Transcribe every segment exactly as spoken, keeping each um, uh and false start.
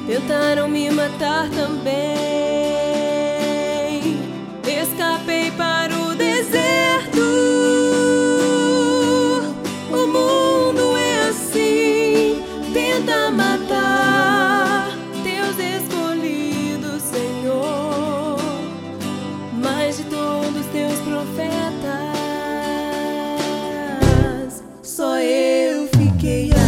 Tentaram me matar também. Escapei para o deserto. O mundo é assim, tenta matar teus escolhidos, Senhor. Mas de todos teus profetas, só eu fiquei aqui.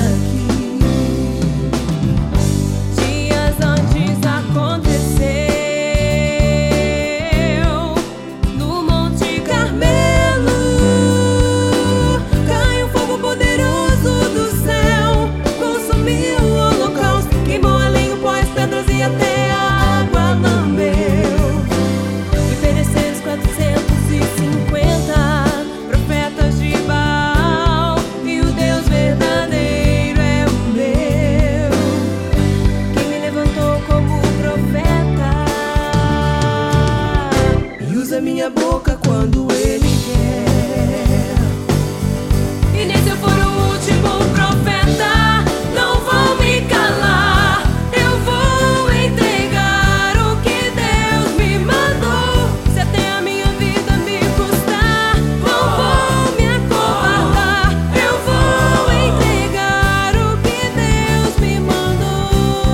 Minha boca quando ele quer. E nem se eu for o último profeta, não vou me calar. Eu vou entregar o que Deus me mandou. Se até a minha vida me custar, não vou me acovardar. Eu vou entregar o que Deus me mandou.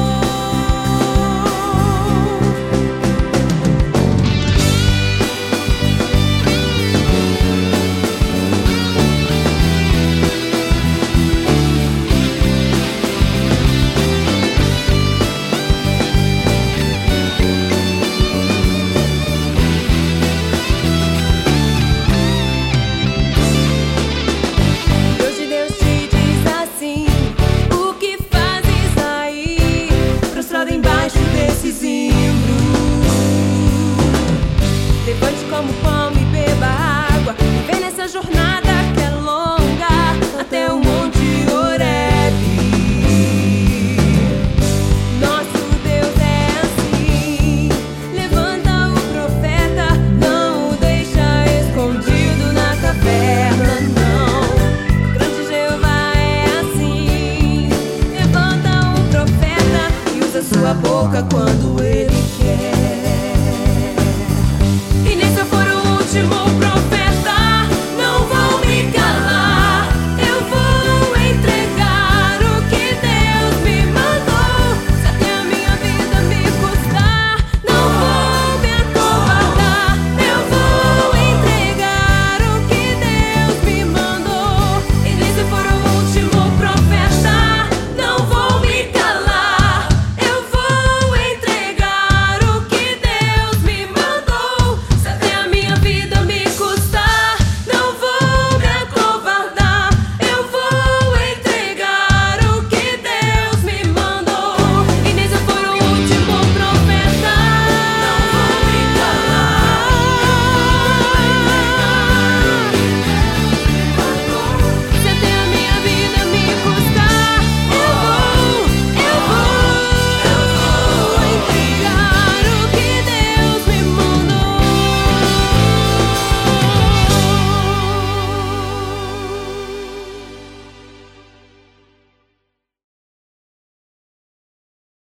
Levante como pão e beba água. Vem nessa jornada que é longa, até o monte Horebe. Nosso Deus é assim. Levanta o profeta, não o deixa escondido na caverna, não. Grande Jeová é assim. Levanta o profeta e usa sua boca quando